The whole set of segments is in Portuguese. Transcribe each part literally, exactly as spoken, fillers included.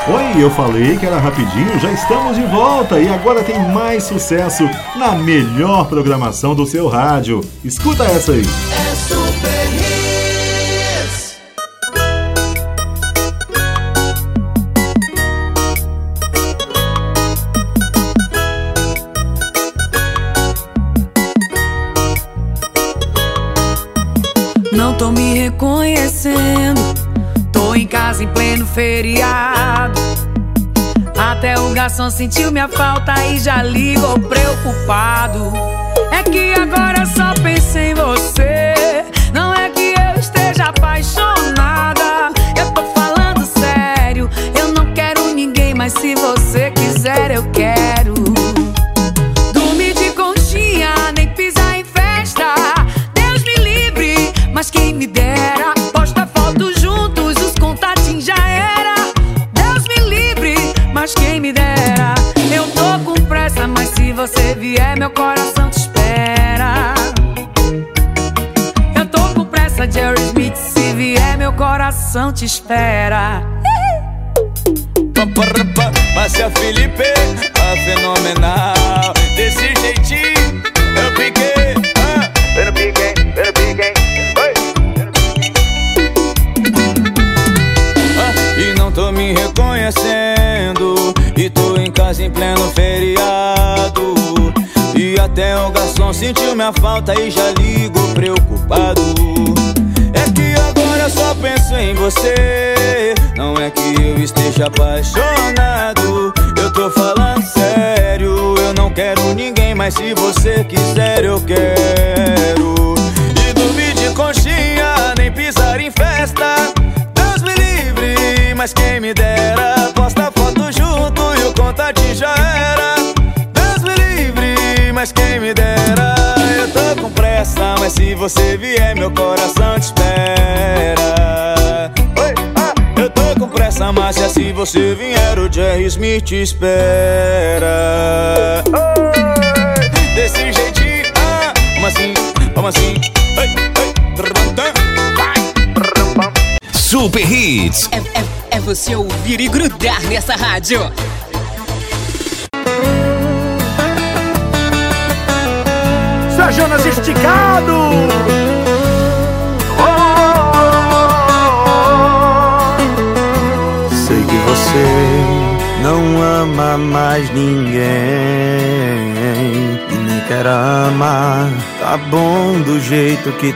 Oi, eu falei que era rapidinho, já estamos de volta e agora tem mais sucesso na melhor programação do seu rádio. Escuta essa aí. É Super Hits. Não tô me reconhecendo, tô em casa em pleno feriado. Até o garçom sentiu minha falta e já ligou preocupado. É que agora só penso em você, não é que eu esteja apaixonada. Eu tô falando sério, eu não quero ninguém, mas se você quiser eu quero. Dormir de conchinha, nem pisar em festa, Deus me livre, mas quem me dera. Posta foto juntos, os contatinhos já era. Deus me livre, mas quem me dera. Eu tô com pressa, mas se você vier meu coração te espera. Eu tô com pressa, Jerry Smith, se vier meu coração te espera. Márcia Felipe, a fenomenal. Desse jeitinho eu piquei, ah, eu piquei, eu piquei. Ah, e não tô me reconhecendo, e tô em casa em pleno feriado. E até o garçom sentiu minha falta e já ligou preocupado. É que agora eu só penso em você, não é que eu esteja apaixonado. Eu tô falando sério, eu não quero ninguém, mas se você quiser eu quero. E dormir de conchinha, nem pisar em festa, Deus me livre, mas quem me dera. Posta foto junto e o contatinho já era. Deus me livre, mas quem me dera. Eu tô com pressa, mas se você vier meu coração te espera. Oi, ah, eu tô com pressa, Márcia, se você vier o Jerry Smith te espera. Oi, desse jeitinho, ah, como assim, como assim. Oi, oi, vai. Super Hits. É, é, é você ouvir e grudar nessa rádio. Seu Jonas esticado. Oh, oh, oh. Sei que você não ama mais ninguém e nem quer amar. Tá bom do jeito que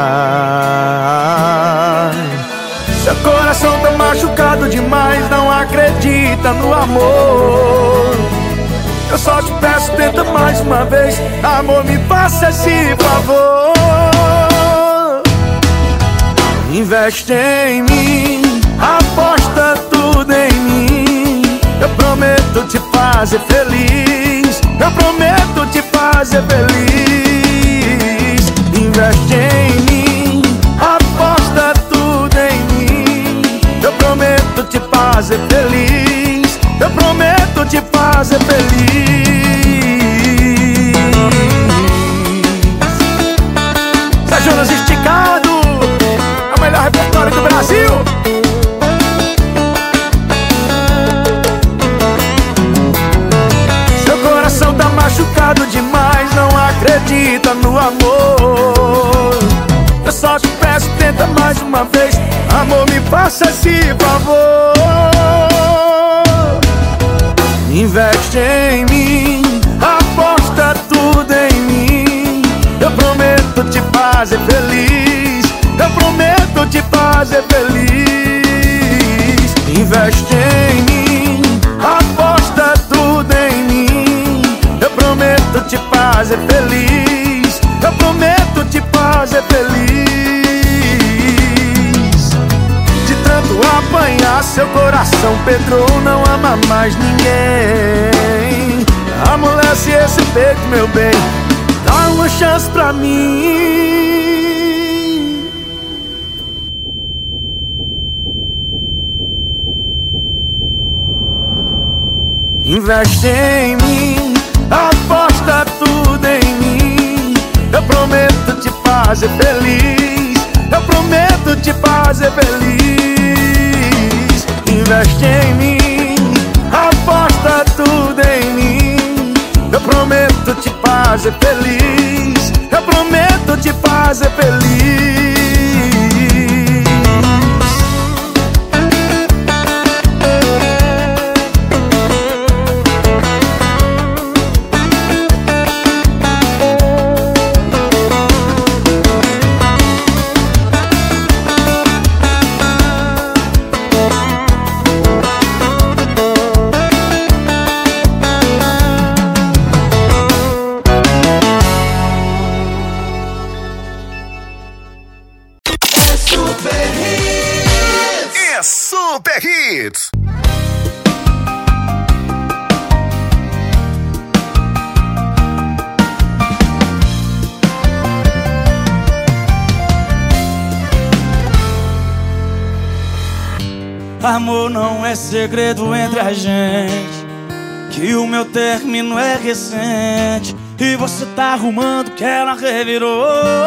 tá. Seu coração tá machucado demais, não acredita no amor. Eu só te peço, tenta mais uma vez. Amor, me faça esse favor. Investe em mim, aposta tudo em mim. Eu prometo te fazer feliz. Eu prometo te fazer feliz. Investe em mim, aposta tudo em mim. Eu prometo te fazer feliz. Eu prometo te fazer feliz. Zé Jonas esticado, é o melhor repertório do Brasil. Seu coração tá machucado demais, não acredita no amor. Eu só te peço, tenta mais uma vez. Amor, me faça esse favor. Investe em mim, aposta tudo em mim. Eu prometo te fazer feliz. Eu prometo te fazer feliz. Investe em mim, aposta tudo em mim. Eu prometo te fazer feliz. Eu prometo te fazer feliz. De tanto apanhar, seu coração Pedro não ama mais ninguém. Amolece esse peito, meu bem, dá uma chance pra mim. Investe em mim, aposta tudo em mim. Eu prometo te fazer feliz. Eu prometo te fazer feliz. Investe em mim, te fazer feliz. Eu prometo te fazer feliz. Super Hits. Amor não é segredo entre a gente, que o meu término é recente e você tá arrumando que ela revirou.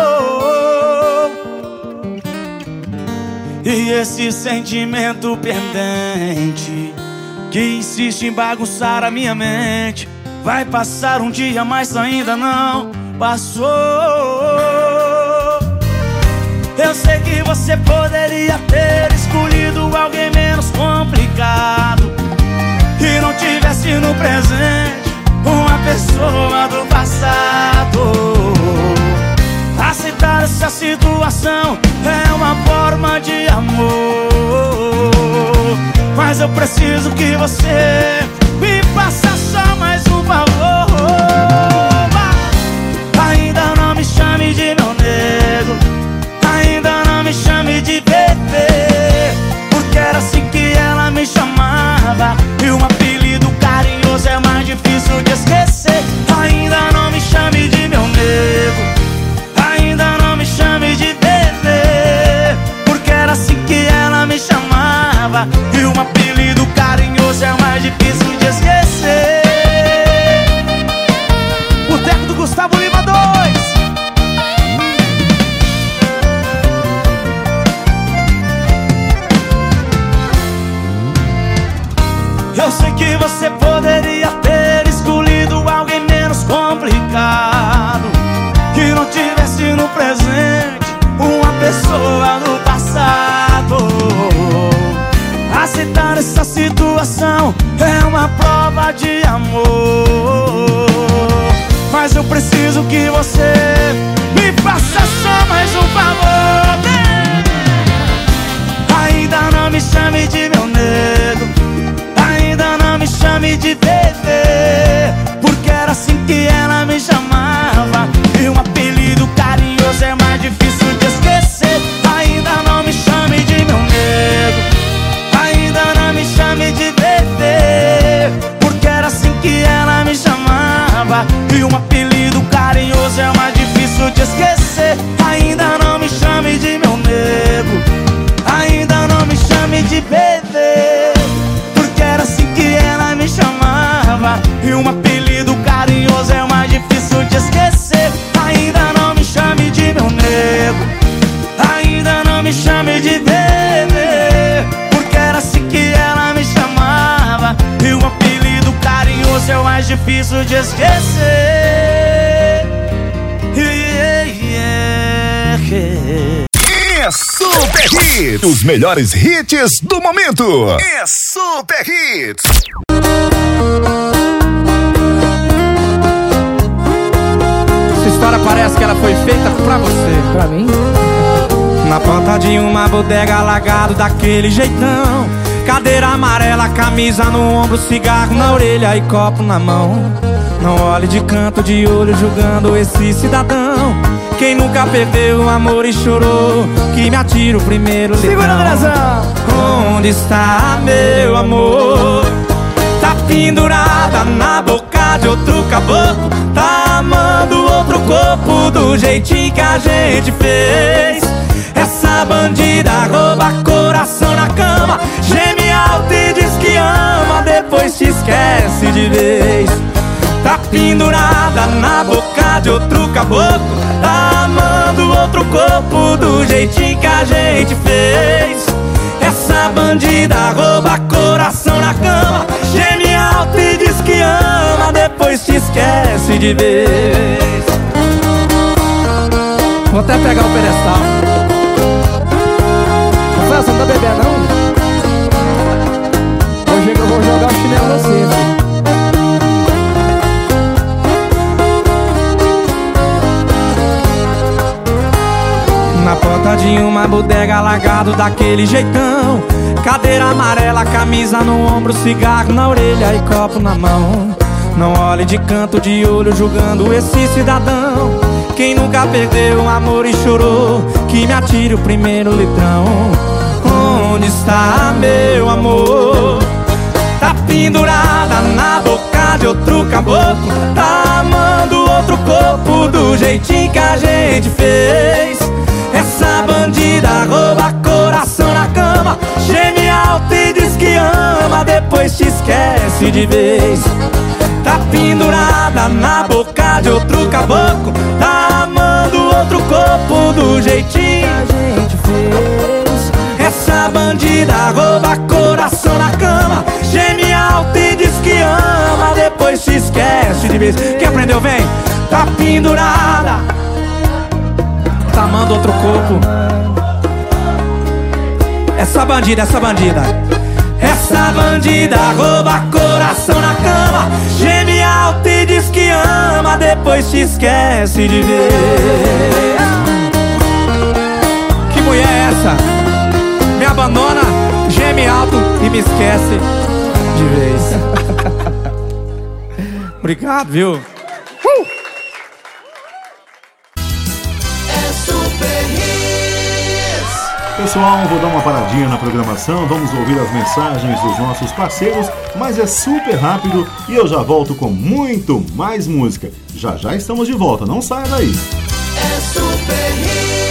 E esse sentimento pendente que insiste em bagunçar a minha mente vai passar um dia, mas ainda não passou. Eu sei que você poderia ter escolhido alguém menos complicado e não tivesse no presente uma pessoa do passado. Aceitar essa situação é uma forma de amor, mas eu preciso que você me faça só mais um favor. Ainda não me chame de meu nego, ainda não me chame de bebê, porque era assim que ela me chamava e um apelido carinhoso é mais difícil de esquecer. Ainda não me chame de meu nego, ainda não me chame de bebê, porque era assim que ela me chamava e um apelido carinhoso é mais difícil de esquecer. Boteco do Gustavo Lima dois. Eu sei que você poderia ter escolhido alguém menos complicado, que não tivesse no presente uma pessoa do passado. Aceitar essa situação é uma prova de amor, mas eu preciso que você me faça só mais um favor. Ainda não me chame de meu nego, ainda não me chame de bebê, porque era assim que ela me chamava e um apelido carinhoso é mais difícil de esquecer. Ainda não me chame de meu nego, ainda não me chame de bebê, porque era assim que ela me chamava e um apelido carinhoso é mais difícil de esquecer. Ainda não me chame de meu nego, ainda não me chame de bebê, porque era assim que ela me chamava e um apelido carinhoso é mais difícil de esquecer. Ainda não me chame de meu nego, ainda não me chame de bebê, porque era assim que ela me chamava e um apelido carinhoso é o mais difícil de esquecer. Yeah, yeah, yeah. É Super Hits, os melhores hits do momento. É Super Hits. Essa história parece que ela foi feita pra você. Pra mim? Na porta de uma bodega, alagado daquele jeitão, cadeira amarela, camisa no ombro, cigarro na orelha e copo na mão. Não olhe de canto de olho julgando esse cidadão. Quem nunca perdeu o amor e chorou, que me atira o primeiro litrão. Segura, Brasão! Onde está meu amor? Tá pendurada na boca de outro caboclo, tá amando outro corpo do jeitinho que a gente fez. Essa bandida rouba coração na cama, geme alto e diz que ama, depois te esquece de vez. Tá pendurada na boca de outro caboclo, tá amando outro corpo do jeitinho que a gente fez. Essa bandida rouba coração na cama, geme alto e diz que ama, depois depois te esquece de vez. Vou até pegar o pedestal. Rafael, você não tá bebendo não? Hoje eu vou jogar o chinelo em você, filho. Na porta de uma bodega, largado daquele jeitão, cadeira amarela, camisa no ombro, cigarro na orelha e copo na mão. Não olhe de canto de olho julgando esse cidadão. Quem nunca perdeu um amor e chorou, que me atire o primeiro litrão. Onde está meu amor? Tá pendurada na boca de outro caboclo, tá amando outro corpo do jeitinho que a gente fez. Essa bandida rouba coração na cama, geme alto e diz que ama, depois te esquece de vez. Tá pendurada na boca de outro caboclo, tá amando outro corpo do jeitinho que a gente fez. Essa bandida rouba coração na cama, geme alto e diz que ama, depois te esquece de vez. Quem aprendeu vem. Tá pendurada, tá amando outro corpo. Essa bandida, essa bandida Essa bandida rouba coração na cama, geme alto e diz que ama, depois te esquece de ver. Que mulher é essa? Me abandona, geme alto e me esquece de vez. Obrigado, viu? Uh! Pessoal, vou dar uma paradinha na programação, vamos ouvir as mensagens dos nossos parceiros, mas é super rápido e eu já volto com muito mais música. Já já estamos de volta, não saia daí. É Super Hits.